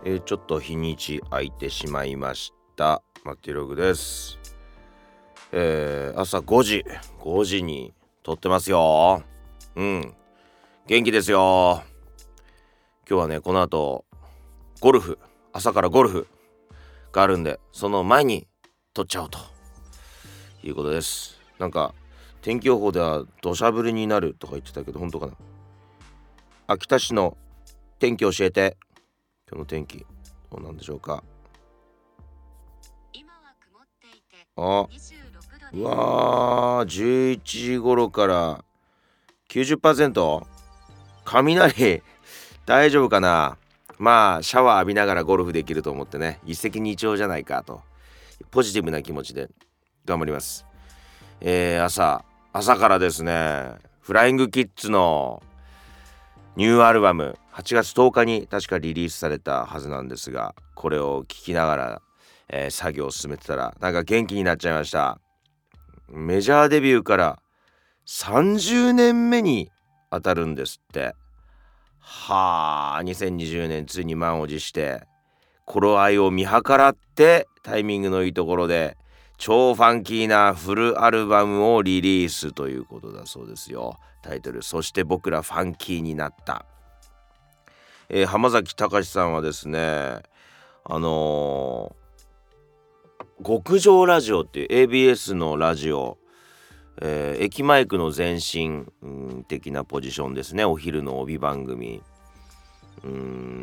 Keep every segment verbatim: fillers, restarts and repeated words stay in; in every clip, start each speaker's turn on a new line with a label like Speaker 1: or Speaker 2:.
Speaker 1: えー、ちょっと日にち空いてしまいましたマティログです。えー、朝ごじごじに撮ってますよ。うん元気ですよ。今日はねこの後ゴルフ朝からゴルフがあるんで、その前に撮っちゃおうということです。なんか天気予報では土砂降りになるとか言ってたけど本当かな。秋田市の天気教えて。今日の天気どうなんでしょうか。
Speaker 2: 今は曇っていて
Speaker 1: あ
Speaker 2: にじゅうろくどです。
Speaker 1: うわーじゅういちじ頃から きゅうじゅっパーセント 雷大丈夫かな。まあシャワー浴びながらゴルフできると思ってね、一石二鳥じゃないかとポジティブな気持ちで頑張ります。えー、朝朝からですね、フライングキッズのニューアルバムはちがつとおかに確かリリースされたはずなんですが、これを聴きながら、えー、作業を進めてたらなんか元気になっちゃいました。メジャーデビューからさんじゅうねんめに当たるんですって。はあ、にせんにじゅうねんついに満を持して頃合いを見計らってタイミングのいいところで超ファンキーなフルアルバムをリリースということだそうですよ。タイトルそして僕らファンキーになった。えー、浜崎隆さんはですね、あのー、極上ラジオっていう エービーエス のラジオ、えー、駅マイクの前身、うん、的なポジションですね。お昼の帯番組、うん、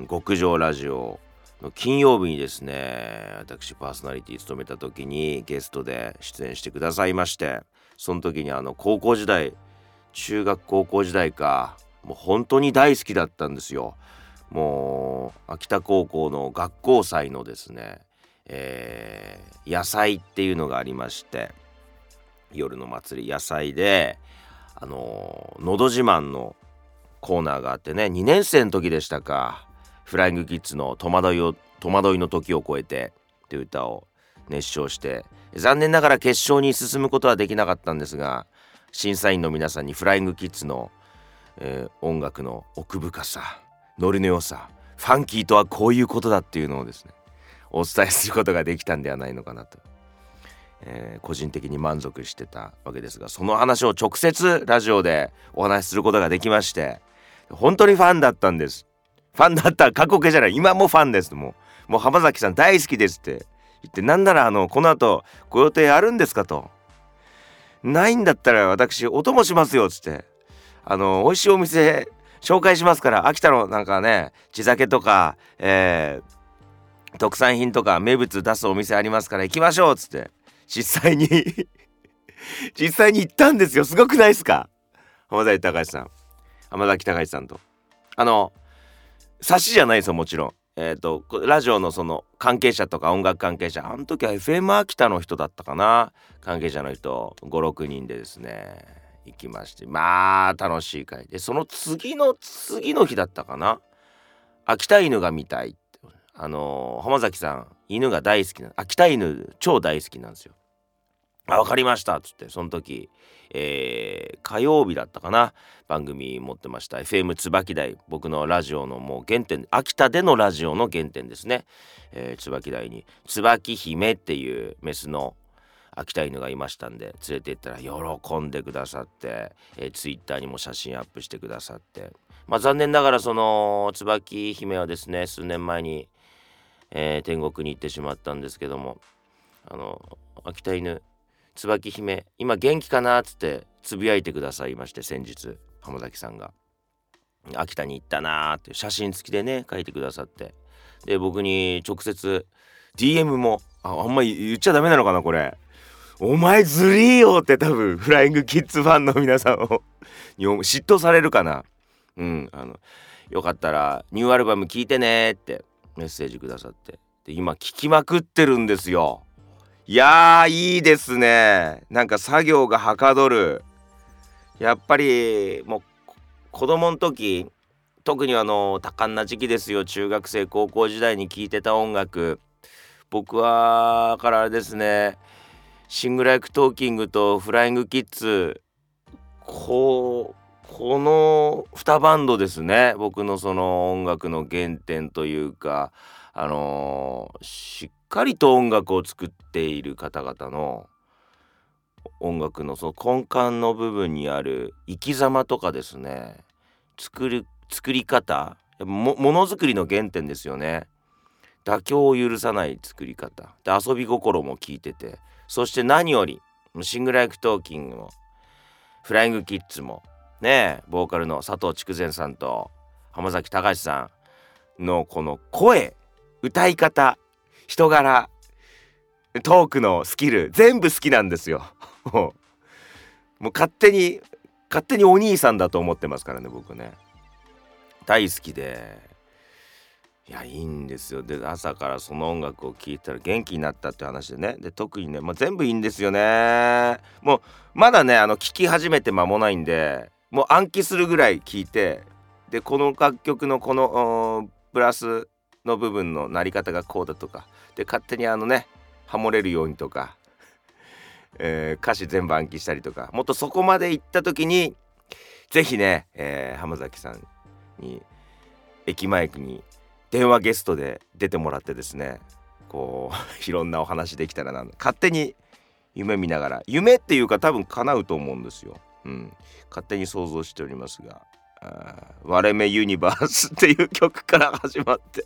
Speaker 1: 極上ラジオの金曜日にですね、私パーソナリティ務めた時にゲストで出演してくださいまして、その時にあの高校時代中学高校時代かもう本当に大好きだったんですよ。もう秋田高校の学校祭のですね、えー、野菜っていうのがありまして、夜の祭り野菜であのー、のど自慢のコーナーがあってね、にねん生の時でしたか、フライングキッズの戸惑いを戸惑いの時を超えてという歌を熱唱して、残念ながら決勝に進むことはできなかったんですが、審査員の皆さんにフライングキッズの、えー、音楽の奥深さ、ノリの良さ、ファンキーとはこういうことだっていうのをですねお伝えすることができたんではないのかなと、えー、個人的に満足してたわけですが、その話を直接ラジオでお話しすることができまして、本当にファンだったんです。ファンだった過去形じゃない、今もファンです。もうもう浜崎さん大好きですって言って、なんならあのこの後ご予定あるんですかと、ないんだったら私お供しますよっつって、あの美味しいお店紹介しますから、秋田のなんかね地酒とか、えー、特産品とか名物出すお店ありますから行きましょうっつって実際に実際に行ったんですよ。すごくないですか。浜崎隆さん浜崎隆さんとあの差しじゃないですよもちろん。えっとラジオのその関係者とか音楽関係者、あの時は エフエム 秋田の人だったかな、関係者の人ごろくにんでですね行きまして、まあ楽しい会で、その次の次の日だったかな、秋田犬が見たいって、あのー、浜崎さん犬が大好きな、秋田犬超大好きなんですよ。あ、わかりましたっつって、その時、えー、火曜日だったかな、番組持ってました エフエム 椿台、僕のラジオのもう原点、秋田でのラジオの原点ですね、えー、椿台に椿姫っていうメスの秋田犬がいましたんで連れて行ったら喜んでくださって、えー、ツイッターにも写真アップしてくださって、まあ残念ながらその椿姫はですね数年前に、えー、天国に行ってしまったんですけども、あの秋田犬椿姫今元気かなっつってつぶやいてくださいまして、先日浜崎さんが秋田に行ったなーって写真付きでね書いてくださって、で僕に直接 ディーエム も あ, あんま言っちゃダメなのかなこれ、お前ずりーよって多分フライングキッズファンの皆さんをに嫉妬されるかな。うんあのよかったらニューアルバム聴いてねってメッセージくださって、で今聴きまくってるんですよ。いやーいいですね。なんか作業がはかどる。やっぱりもう子供の時、特にあの多感な時期ですよ、中学生高校時代に聴いてた音楽、僕はからですねシングライクトーキングとフライングキッズ、こうこのにバンドですね、僕のその音楽の原点というか、 あのーしっかりと音楽を作っている方々の音楽のその根幹の部分にある生き様とかですね、作る作り方、もものづくりの原点ですよね。妥協を許さない作り方で、遊び心も効いてて、そして何よりシングルライクトーキングもフライングキッズもね、ボーカルの佐藤筑前さんと浜崎隆さんのこの声、歌い方、人柄、トークのスキル全部好きなんですよもう勝手に勝手にお兄さんだと思ってますからね、僕ね大好きで、いやいいんですよ。で朝からその音楽を聴いたら元気になったって話でね、で特にね、まあ、全部いいんですよね。もうまだねあの聴き始めて間もないんで、もう暗記するぐらい聴いて、でこの楽曲のこのプラスの部分の鳴り方がこうだとかで、勝手にあのねハモれるようにとか、えー歌詞全部暗記したりとか、もっとそこまで行った時にぜひね、えー浜崎さんに駅前に電話ゲストで出てもらってですね、こういろんなお話できたらな、勝手に夢見ながら、夢っていうか多分叶うと思うんですよ、うん、勝手に想像しておりますが、あ割れ目ユニバースっていう曲から始まって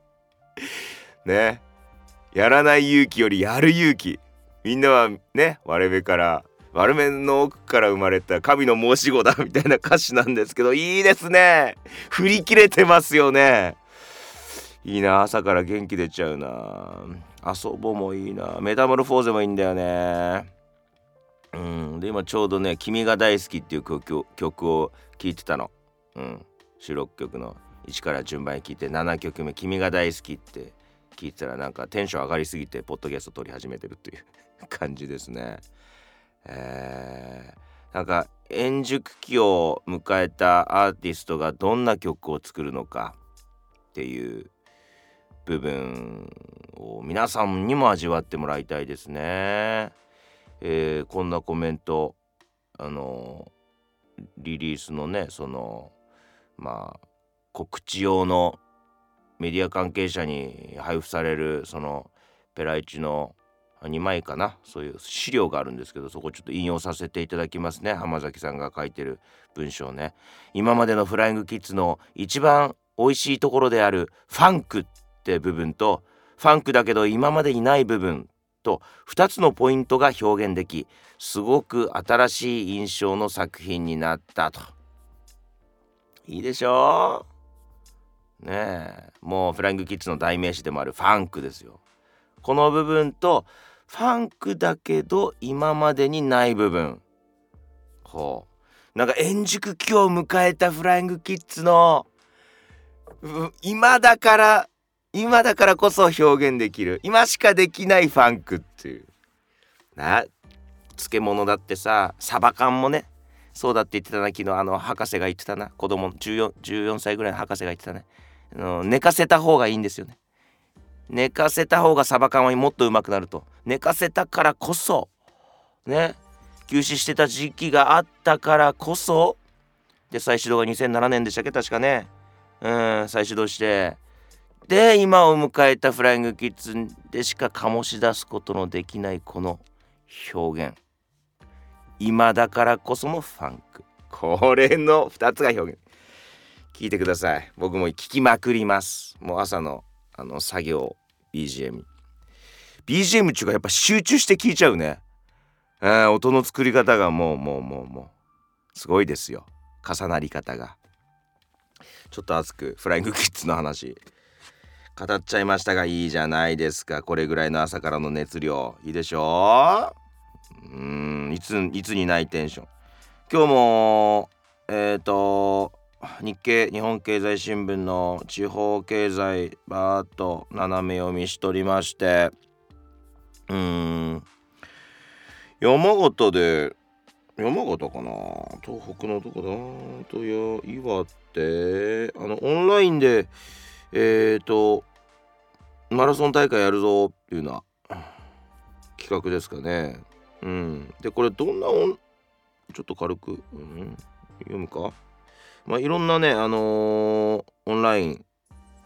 Speaker 1: ね、やらない勇気よりやる勇気、みんなはね割れ目から割れ目の奥から生まれた神の申し子だみたいな歌詞なんですけど、いいですね、振り切れてますよね。いいな、朝から元気出ちゃうな。遊ぼもいいな、メタモルフォーゼもいいんだよね。うんで今ちょうどね君が大好きっていう曲曲を聴いてたの、うん、収録曲のいちから順番に聴いてななきょくめ君が大好きって聞いてたら、なんかテンション上がりすぎてポッドキャスト撮り始めてるっていう感じですね。えー、なんか円熟期を迎えたアーティストがどんな曲を作るのかっていう部分を皆さんにも味わってもらいたいですね。えー、こんなコメント、あのリリースのねそのまあ告知用のメディア関係者に配布されるそのペライチのにまいかな、そういう資料があるんですけど、そこちょっと引用させていただきますね。浜崎さんが書いてる文章ね。今までのフライングキッズの一番美味しいところであるファンクって部分と、ファンクだけど今までにない部分とふたつのポイントが表現でき、すごく新しい印象の作品になったと。いいでしょうねえ、もうフライングキッズの代名詞でもあるファンクですよ。この部分とファンクだけど今までにない部分、ほうなんか円熟期を迎えたフライングキッズの今だから今だからこそ表現できる、今しかできないファンクっていうな。漬物だってさ、サバ缶もねそうだって言ってたな、昨日あの博士が言ってたな、子供じゅうよん、じゅうよんさいぐらいの博士が言ってたね、あの寝かせた方がいいんですよね。寝かせた方がサバ缶はもっとうまくなると。寝かせたからこそね、休止してた時期があったからこそで、再始動がにせんななねんでしたっけ確かね、うん再始動して、で今を迎えたフライングキッズでしか醸し出すことのできないこの表現、今だからこそのファンク、これのふたつが表現。聞いてください。僕も聞きまくります。もう朝のあの作業 ビージーエム ビージーエム っていうかやっぱ集中して聞いちゃうね。えー、音の作り方がもうもうもうもうすごいですよ。重なり方が。ちょっと熱くフライングキッズの話語っちゃいましたが、いいじゃないですか。これぐらいの朝からの熱量いいでしょう。うーんいついつにないテンション。今日もえっ、ー、と日経日本経済新聞の地方経済バーっと斜め読みしとりまして、うーん山形で山形かな、東北のどこだとや岩手、あのオンラインでえっ、ー、とマラソン大会やるぞっていうような企画ですかね。うんでこれどんなオンちょっと軽く、うん、読むか。まあいろんなねあのーオンライン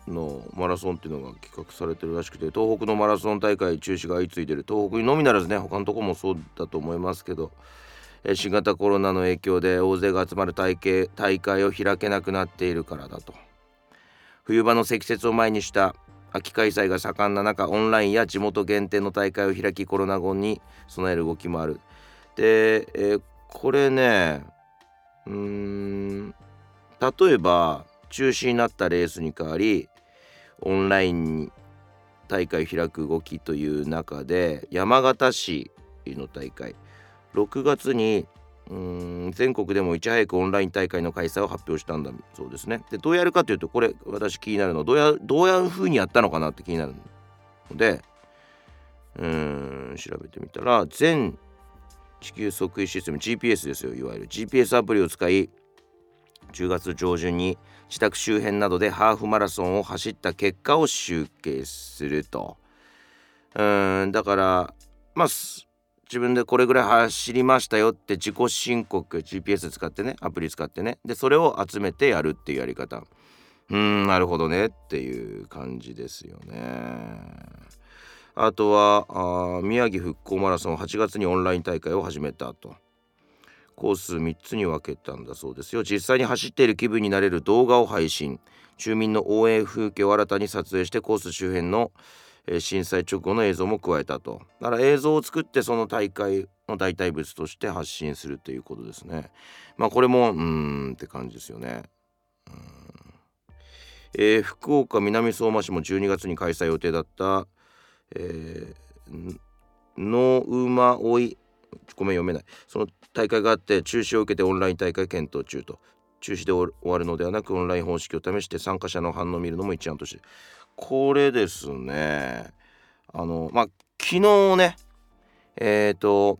Speaker 1: のマラソンっていうのが企画されてるらしくて、東北のマラソン大会中止が相次いでる。東北にのみならずね、他のとこもそうだと思いますけど、え新型コロナの影響で大勢が集まる大会、大会を開けなくなっているからだと。冬場の積雪を前にした秋開催が盛んな中、オンラインや地元限定の大会を開き、コロナ後に備える動きもある。で、えーこれね、うーん例えば中止になったレースに代わりオンライン大会を開く動きという中で、山形市の大会ろくがつにうーん全国でもいち早くオンライン大会の開催を発表したんだそうですね。でどうやるかというと、これ私気になるのはどうやどういう風にやったのかなって気になるので、うーん調べてみたら、全地球測位システム ジーピーエス ですよ。いわゆる ジーピーエス アプリを使い、じゅうがつ上旬に自宅周辺などでハーフマラソンを走った結果を集計すると。うーんだからまあ自分でこれぐらい走りましたよって自己申告、 ジーピーエス 使ってね、アプリ使ってね、でそれを集めてやるっていうやり方。うーんなるほどねっていう感じですよね。あとはあ宮城復興マラソンはちがつにオンライン大会を始めたと。コースみっつに分けたんだそうですよ。実際に走っている気分になれる動画を配信、住民の応援風景を新たに撮影してコース周辺の、えー震災直後の映像も加えたと。だから映像を作ってその大会の代替物として発信するということですね。まあこれもうーんって感じですよね。うーんえー福岡南相馬市もじゅうにがつに開催予定だった、えー、の馬追いごめん読めないその大会があって、中止を受けてオンライン大会検討中と。中止で終わるのではなく、オンライン方式を試して参加者の反応を見るのも一案として。これですね、あのまあ昨日ね、えっ、ー、と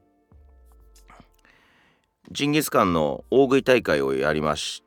Speaker 1: ジンギスカンの大食い大会をやりました。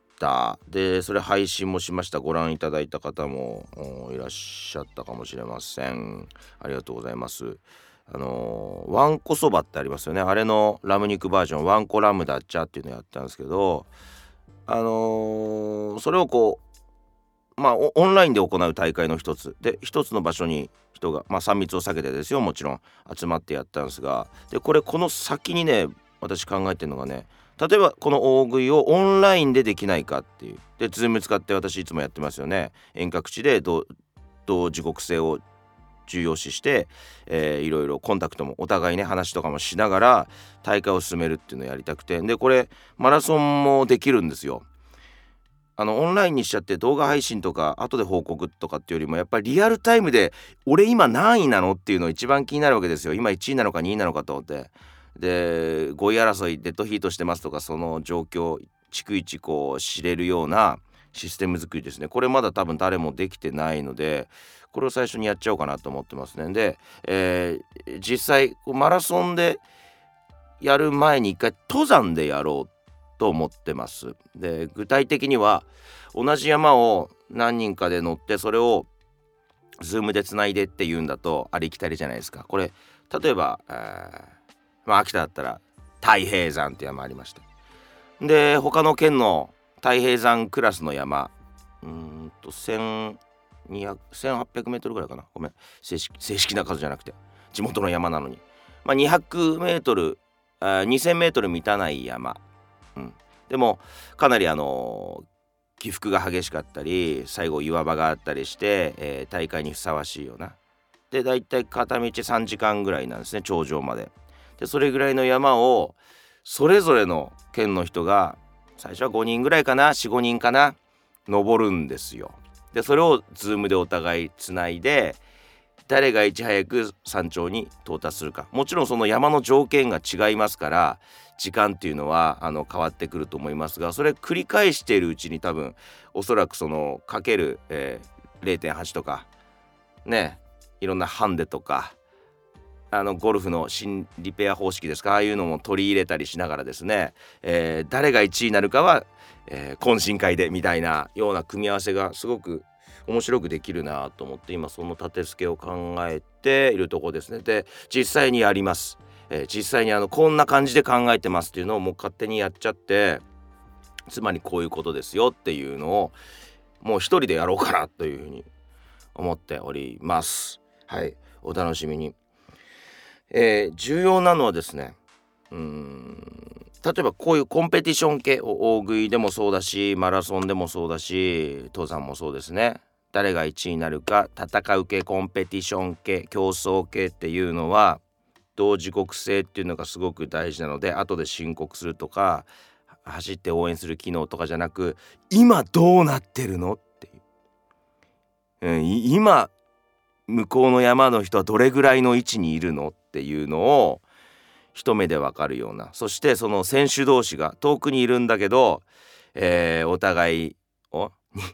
Speaker 1: でそれ配信もしました。ご覧いただいた方もいらっしゃったかもしれません。ありがとうございます。あのー、わんこそばってありますよね。あれのラム肉バージョン、わんこラムダッチャっていうのをやったんですけど、あのーそれをこうまあオンラインで行う大会の一つで、一つの場所に人が、まあ、さん密を避けてですよ、もちろん集まってやったんですが、でこれこの先にね、私考えてるのがね、例えばこの大食いをオンラインでできないかっていう。でズーム使って私いつもやってますよね。遠隔地で同同時刻性を重要視して、えー、いろいろコンタクトもお互いね話とかもしながら大会を進めるっていうのをやりたくて、でこれマラソンもできるんですよ。あのオンラインにしちゃって動画配信とか後で報告とかっていうよりも、やっぱりリアルタイムで俺今何位なのっていうの一番気になるわけですよ。今いちいなのかにいなのかと思って、でごい争いデッドヒートしてますとか、その状況逐一こう知れるようなシステム作りですね。これまだ多分誰もできてないので、これを最初にやっちゃおうかなと思ってますね。で、えー実際マラソンでやる前に一回登山でやろうと思ってます。で具体的には同じ山を何人かで乗って、それをズームでつないでっていうんだとありきたりじゃないですか。これ例えば、えーまあ、秋田だったら太平山って山ありました。で他の県の太平山クラスの山、うーんとせんにひゃく、せんはっぴゃくメートルぐらいかな。ごめん、正式、正式な数じゃなくて地元の山なのに、まあ、にひゃくメートル、あにせんメートル満たない山、うん、でもかなりあのー起伏が激しかったり、最後岩場があったりして、えー大会にふさわしいような。でだいたい片道さんじかんぐらいなんですね、頂上まで。でそれぐらいの山をそれぞれの県の人が、最初はごにんぐらいかな、よん、ごにんかな、登るんですよ。でそれをズームでお互いつないで、誰がいち早く山頂に到達するか。もちろんその山の条件が違いますから、時間っていうのはあの変わってくると思いますが、それ繰り返しているうちに多分おそらくそのかける、えー、れいてんはちとかね、いろんなハンデとか、あのゴルフの新リペア方式ですか、ああいうのも取り入れたりしながらですね、えー誰がいちいになるかは、えー懇親会でみたいなような組み合わせがすごく面白くできるなと思って、今その立て付けを考えているところですね。で実際にやります。えー実際にあのこんな感じで考えてますっていうのをもう勝手にやっちゃって、つまりこういうことですよっていうのをもう一人でやろうかなというふうに思っております。はい、お楽しみに。えー、重要なのはですね、うーん例えばこういうコンペティション系、大食いでもそうだし、マラソンでもそうだし、登山もそうですね。誰がいちいになるか戦う系、コンペティション系、競争系っていうのは同時刻性っていうのがすごく大事なので、後で申告するとか走って応援する機能とかじゃなく、今どうなってるのっていう、うん、今向こうの山の人はどれぐらいの位置にいるのっていうのを一目でわかるような、そしてその選手同士が遠くにいるんだけど、えーお互いを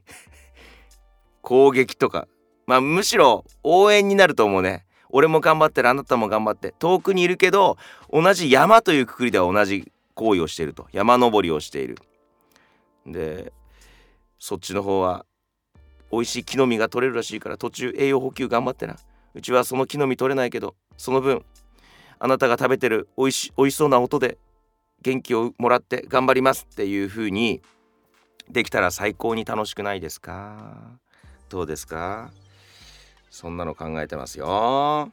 Speaker 1: 攻撃とか、まあむしろ応援になると思うね。俺も頑張ってる、あなたも頑張って、遠くにいるけど同じ山というくくりでは同じ行為をしていると、山登りをしている。でそっちの方は美味しい木の実が取れるらしいから、途中栄養補給頑張ってな。うちはその木の実取れないけど、その分あなたが食べてる美味し美味しそうな音で元気をもらって頑張りますっていう風にできたら最高に楽しくないですか？どうですか？そんなの考えてますよ。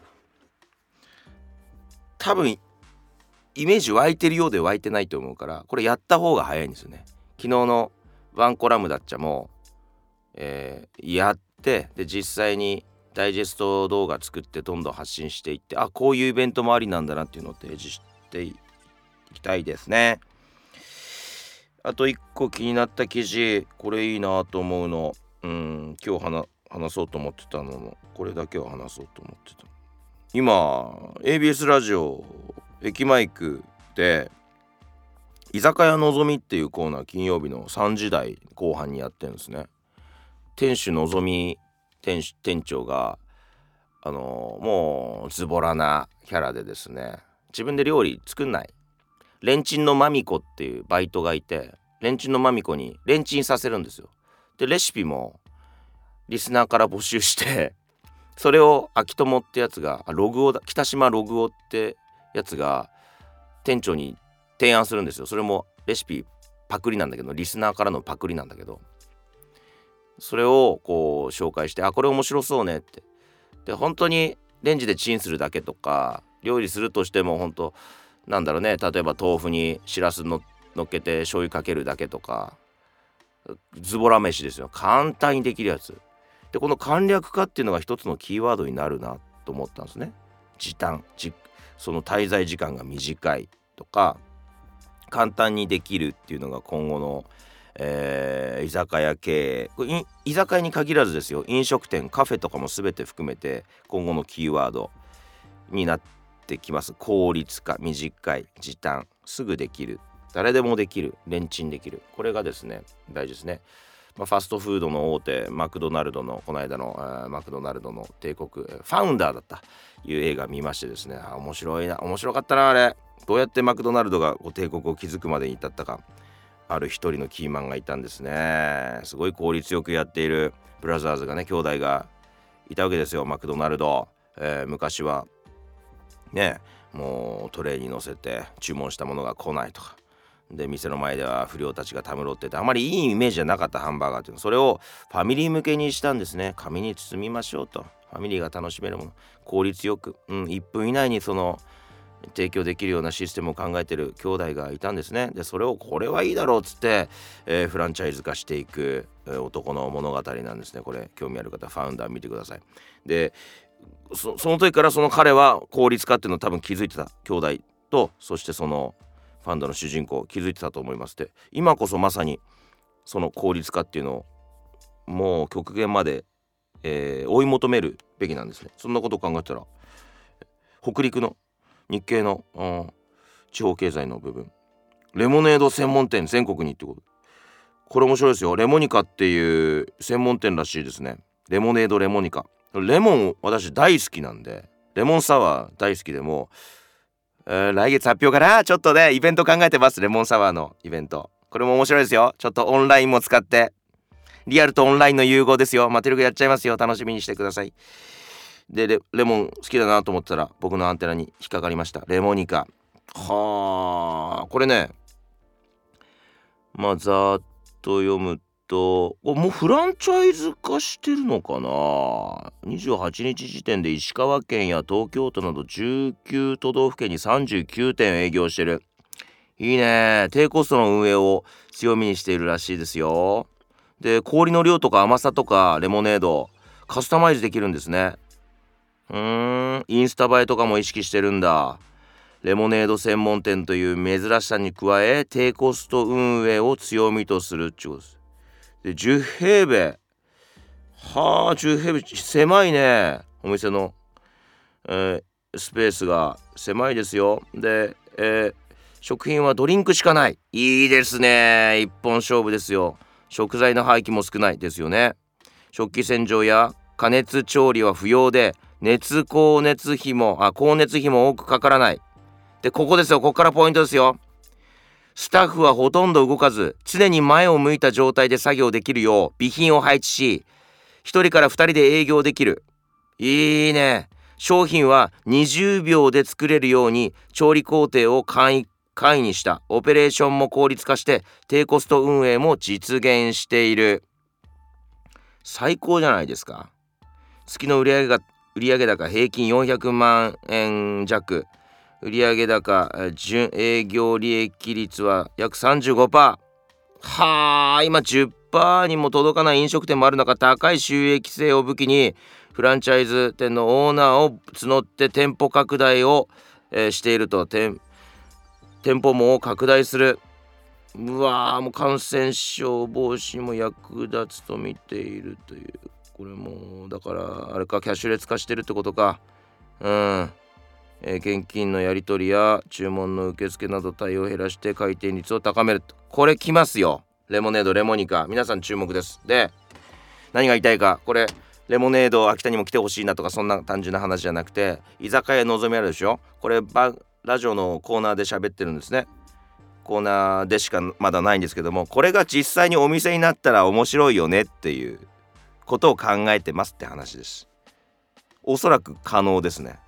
Speaker 1: 多分イメージ湧いてるようで湧いてないと思うから、これやった方が早いんですよね。昨日のワンコラムダッチャも、えーやって、で実際にダイジェスト動画作ってどんどん発信していって、あ、こういうイベントもありなんだなっていうのを提示していきたいですね。あと一個気になった記事、これいいなと思うの、うん今日話話そうと思ってたのもこれだけは話そうと思ってた。今 エービーエス ラジオ駅マイクで居酒屋のぞみっていうコーナー、金曜日のさんじ台後半にやってるんですね。店主のぞみ 店, 店長があのーもうズボラなキャラでですね、自分で料理作んない、レンチンのマミコっていうバイトがいて、レンチンのマミコにレンチンさせるんですよ。でレシピもリスナーから募集して、それを秋友ってやつが、あログオだ北島ログオってやつが店長に提案するんですよ。それもレシピパクリなんだけど、リスナーからのパクリなんだけど、それをこう紹介して、あこれ面白そうねって。で本当にレンジでチンするだけとか、料理するとしても本当なんだろうね、例えば豆腐にしらすののっけて醤油かけるだけとか、ズボラ飯ですよ。簡単にできるやつで、この簡略化っていうのが一つのキーワードになるなと思ったんですね。時短じその滞在時間が短いとか、簡単にできるっていうのが今後の、えー居酒屋経営、これ居酒屋に限らずですよ、飲食店カフェとかも全て含めて今後のキーワードになってきます。効率化、短い、時短、すぐできる、誰でもできる、レンチンできる、これがですね大事ですね。まあ、ファストフードの大手マクドナルドのこの間の、えーマクドナルドの帝国ファウンダーだったいう映画見ましてですね、あ面白いな、面白かったな。あれどうやってマクドナルドがこう帝国を築くまでに至ったか、ある一人のキーマンがいたんですね。すごい効率よくやっているブラザーズがね、兄弟がいたわけですよ、マクドナルド。えー昔はね、もうトレーに乗せて注文したものが来ないとかで、店の前では不良たちがたむろってて、あまりいいイメージじゃなかったハンバーガーっていうの、それをファミリー向けにしたんですね。紙に包みましょうと、ファミリーが楽しめるもの、効率よく、うん、いっぷん以内にその提供できるようなシステムを考えてる兄弟がいたんですね。でそれをこれはいいだろうっつって、えーフランチャイズ化していく、えー男の物語なんですね。これ興味ある方ファウンダー見てください。で そ, その時からその彼は効率化っていうのを多分気づいてた兄弟と、そしてそのファンドの主人公気づいてたと思います。で今こそまさにその効率化っていうのをもう極限まで、えー追い求めるべきなんですね。そんなことを考えたら北陸の日系の、うん、地方経済の部分、レモネード専門店全国にってこと、これ面白いですよ。レモニカっていう専門店らしいですね。レモネードレモニカ、レモン私大好きなんで、レモンサワー大好きでもう、えー来月発表かな、ちょっとねイベント考えてます。レモンサワーのイベント、これも面白いですよ。ちょっとオンラインも使ってリアルとオンラインの融合ですよ。マテルグやっちゃいますよ。楽しみにしてください。で レ, レモン好きだなと思ったら僕のアンテナに引っかかりました。レモニカ、はあこれね、まあざーっと読むともうフランチャイズ化してるのかな。にじゅうはちにち時点で石川県や東京都などじゅうきゅう都道府県にさんじゅうきゅうてん営業してる。いいね。低コストの運営を強みにしているらしいですよ。で、氷の量とか甘さとかレモネードカスタマイズできるんですね。うーん、インスタ映えとかも意識してるんだ。レモネード専門店という珍しさに加え低コスト運営を強みとするっちゅうことです。で、じゅう平米。はあ、じゅう平米狭いね。お店の、えースペースが狭いですよ。で、えー食品はドリンクしかない。いいですね。一本勝負ですよ。食材の廃棄も少ないですよね。食器洗浄や加熱調理は不要で、熱光熱費もあ光熱費も多くかからない。で、ここですよ。ここからポイントですよ。スタッフはほとんど動かず、常に前を向いた状態で作業できるよう備品を配置し、ひとりからふたりで営業できる。いいね。商品はにじゅうびょうで作れるように調理工程を簡易簡易にした。オペレーションも効率化して低コスト運営も実現している。最高じゃないですか。月の売上が売上高平均よんひゃくまんえん弱。売上高純営業利益率は約 さんじゅうごパーセント。 はあ、今 じゅっパーセント にも届かない飲食店もある中、高い収益性を武器にフランチャイズ店のオーナーを募って店舗拡大を、えーしていると。店店舗も拡大する。うわー、もう感染症防止も役立つと見ているという。これもだからあれか、キャッシュレス化してるってことか。うん、えー現金のやり取りや注文の受付など対応を減らして回転率を高める。これきますよ。レモネードレモニカ、皆さん注目です。で、何が言いたいか、これレモネード秋田にも来てほしいなとか、そんな単純な話じゃなくて、居酒屋のぞみあるでしょ。これバラジオのコーナーで喋ってるんですね。コーナーでしかまだないんですけども、これが実際にお店になったら面白いよねっていうことを考えてますって話です。おそらく可能ですね。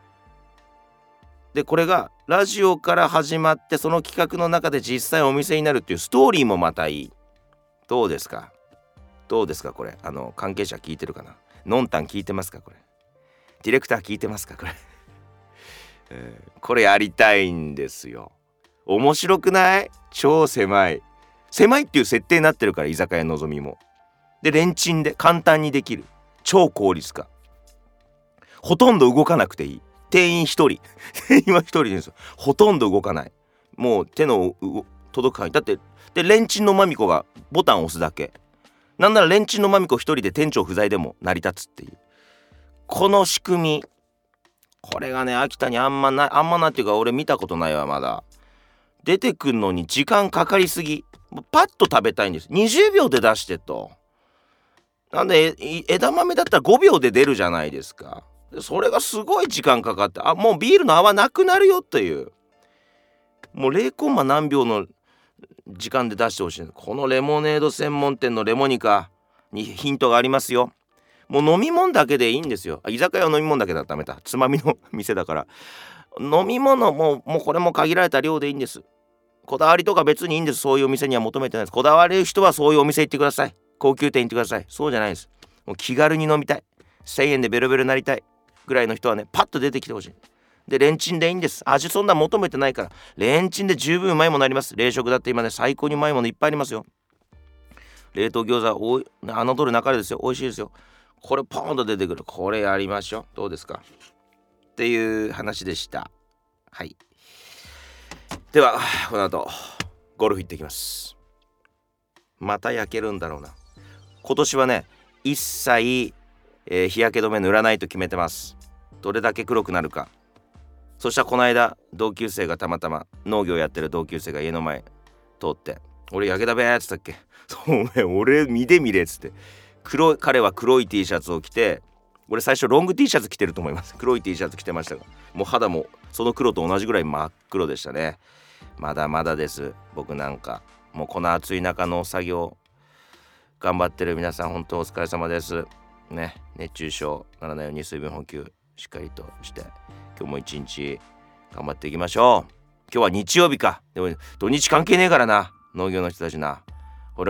Speaker 1: で、これがラジオから始まって、その企画の中で実際お店になるっていうストーリーもまたいい。どうですかどうですかこれ。あの関係者聞いてるかな。のんたん聞いてますかこれ。ディレクター聞いてますかこれ、えーこれやりたいんですよ。面白くない？超狭い狭いっていう設定になってるから、居酒屋のぞみも。で、レンチンで簡単にできる。超効率化。ほとんど動かなくていい。店員一人店員は一人ですよ。ほとんど動かない。もう手の届く範囲だって。で、レンチンのまみこがボタンを押すだけ。なんならレンチンのまみこ一人で店長不在でも成り立つっていう、この仕組み。これがね、秋田にあんまないあんまないっていうか、俺見たことないわ。まだ出てくんのに時間かかりすぎ。パッと食べたいんです。にじゅうびょうで出してと。なんでえ枝豆だったらごびょうで出るじゃないですか。でそれがすごい時間かかって、あ、もうビールの泡なくなるよっていう、もう ゼロコンマ何秒の時間で出してほしい。このレモネード専門店のレモニカにヒントがありますよ。もう飲み物だけでいいんですよ。居酒屋は飲み物だけだったらダメだ。つまみの店だから。飲み物ももうこれも限られた量でいいんです。こだわりとか別にいいんです。そういうお店には求めてないです。こだわれる人はそういうお店行ってください。高級店行ってください。そうじゃないです。もう気軽に飲みたい、せんえんでベロベロになりたいぐらいの人はね、パッと出てきてほしい。で、レンチンでいいんです。味そんな求めてないから、レンチンで十分うまいものあります。冷食だって今ね、最高にうまいものいっぱいありますよ。冷凍餃子おい侮るなかれですよ。美味しいですよ。これポーンと出てくる。これやりましょう。どうですかっていう話でした。はい。ではこの後ゴルフ行ってきます。また焼けるんだろうな。今年はね、一切、えー日焼け止め塗らないと決めてます。どれだけ黒くなるか。そしたらこの間同級生がたまたま農業やってる同級生が家の前通って、俺焼けだべーっつったっけ。そうね、俺見てみれっつって。黒い彼は黒い T シャツを着て、俺最初ロング T シャツ着てると思います。黒い T シャツ着てましたが、もう肌もその黒と同じぐらい真っ黒でしたね。まだまだです。僕なんかもうこの暑い中の作業頑張ってる皆さん、本当お疲れ様ですね。熱中症ならないように水分補給しっかりとして、今日も一日頑張っていきましょう。今日は日曜日か。でも土日関係ねえからな、農業の人たちな。俺も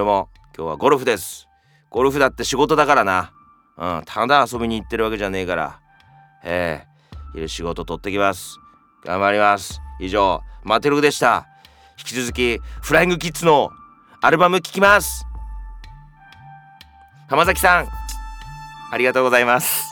Speaker 1: 今日はゴルフです。ゴルフだって仕事だからな。うん、ただ遊びに行ってるわけじゃねえから。ええー、仕事取ってきます。頑張ります。以上、マテルグでした。引き続きフライングキッズのアルバム聴きます。浜崎さん、ありがとうございます。